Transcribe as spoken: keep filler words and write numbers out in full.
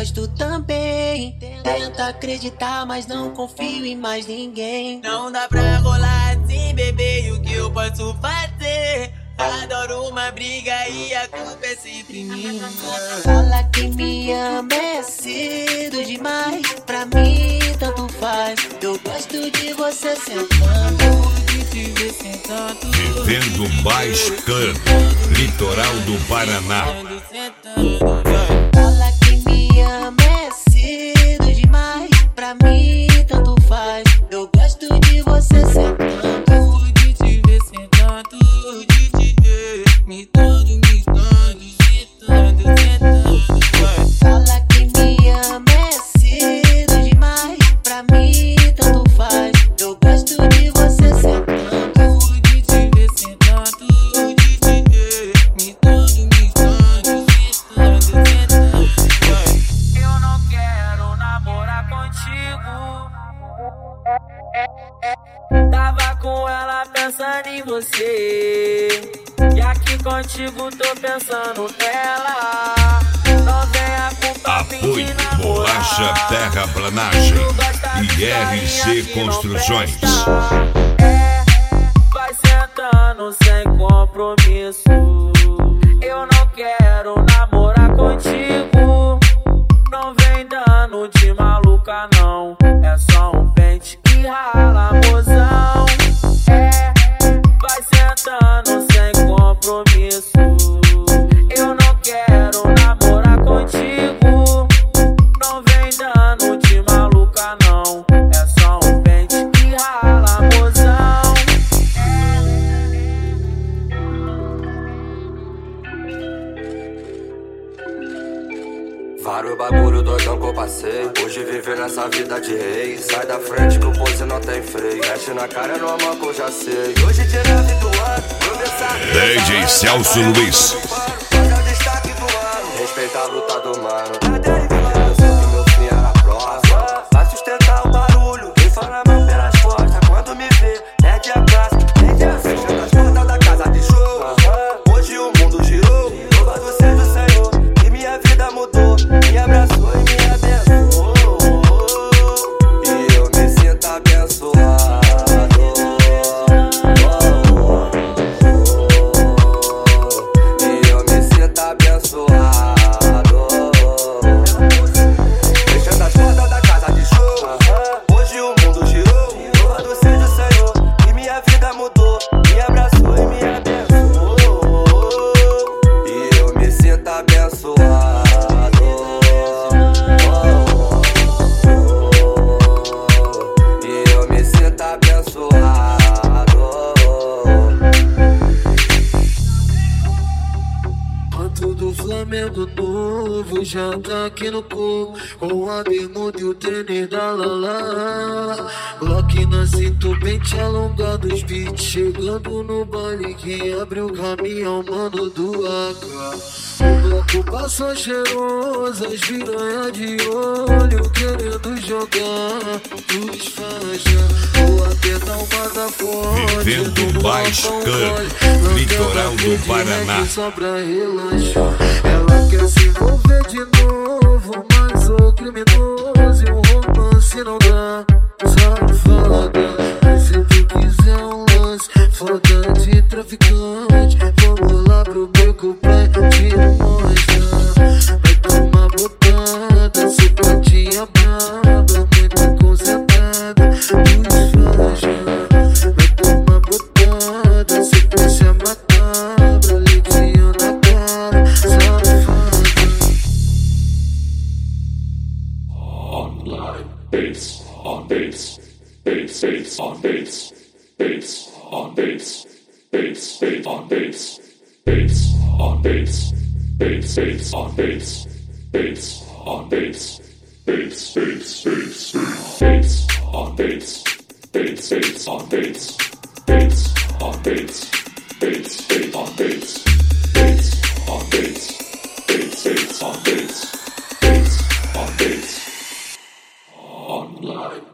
gosto também. Tenta acreditar, mas não confio em mais ninguém. Não dá pra rolar assim, bebê, e o que eu posso fazer? Adoro uma briga e a culpa é sempre minha. Fala que me ama é cedo demais. Pra mim tanto faz. Eu gosto de você sentando, de te ver sentando. Vivendo mais Cano, litoral do Paraná. Fala que me ama é cedo demais. Pra mim tanto faz. Eu gosto de você sentando, De te ver sentando, de te ver me dando, me dando, sentando, sentando. fala que me ama é cedo demais. Pra mim tanto faz. Eu gosto de você sentando, De te ver sentando, de te ver me dando, me dando, sentando, sentando. Eu não quero namorar contigo. Tava com ela pensando em você, e aqui contigo tô pensando nela. Não venha com papinho de Apoio namorar. Bolacha Terraplanagem e R C Construções. É, vai sentando sem compromisso. Eu não quero namorar contigo. Não vem dando de maluca não. É só um pente e rala, mozão. É, vai sentando sem compromisso. Eu não quero namorar contigo. Não vem dando de maluca não. É só um pente e rala, mozão. Vários bagulho doidão que eu passei. Hoje viver nessa vida de rei. Sai da frente que o pose não tem freio. Mexe na cara no amor que eu já sei. Hoje de nove do ano, meu mensagem. D J Celso Luiz. Olha o destaque do ano. Respeita a luta do mano. Eu sei que meu fim era próximo. Vai sustentar o barulho. Quem fala a mão pelas costas. Quando me vê, perde a classe. Perde a fechando as portas da casa de show. Hoje o mundo girou. Louvado seja o Senhor. E minha vida mudou. Me abraçou e me abençoou. E eu me sinto abençoado. E eu me sinto abençoado. Fechando as portas da casa de show. Hoje o mundo girou. Louvado seja o Senhor. E minha vida mudou. Me abraçou e me abençoou. E eu me sinto abençoado. E eu me sinto abençoado. Manto do Flamengo novo já tá aqui no corpo, com a bermuda e o tênis da Lala. Glock na cinta, pente alongado, os beats chegando no baile que abre o caminhão, mano do A K. O bloco passa cheiroso, as piranha de olho querendo jogar dos faixa. Vou apertar uma da forte. Vivendo mais Cano, litoral do Paraná. Só pra relaxar. Ela quer se envolver de novo, mas o criminoso e o romance não dá. Safada, mas se tu quiser um lance, foda de traficante, vamos lá pro beco pra te mostrar. Vai tomar botada, simpatia braba, muito concentrada, nos faixa. Vai tomar botada, sequência macabra, litinho na cara, safada. Online bass, on bass, bass, bass, on bass, bass, on bass, bass, bass, on bass, bass, on bass, bass, bass, on bass, bass, on bass, bass, bass, bass, bass, on bass, bass, bass, on bass, bass, on bass, bass, bass, on bass, bass, on bass, bass, bass, on bass, bass, on bass. Online.